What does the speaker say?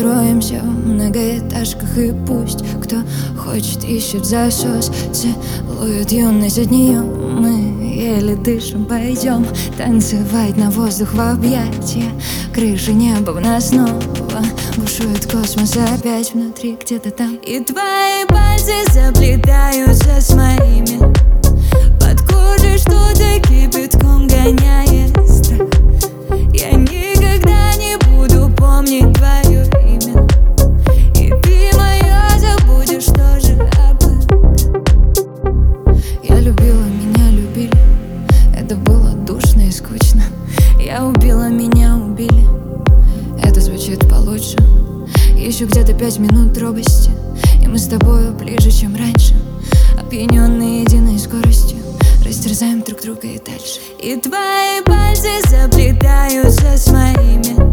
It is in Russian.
устроимся в многоэтажках, и пусть кто хочет ищет засос, целует юность, от нее мы еле дышим. Пойдем танцевать на воздух в объятия, крыши неба в нас снова бушует космос опять внутри, где-то там. И твои пальцы заплетаются с моими, под кожей что-то кипятком гоняет страх. Я никогда не буду помнить твое имя, и ты мое забудешь тоже об этом. Я любила, меня любили, это было душно и скучно. Я убила, меня убили, это звучит получше. Еще где-то 5 минут робости, и мы с тобою ближе, чем раньше, опьяненные единой скоростью, растерзаем друг друга и дальше. И твои пальцы заплетаются с моими,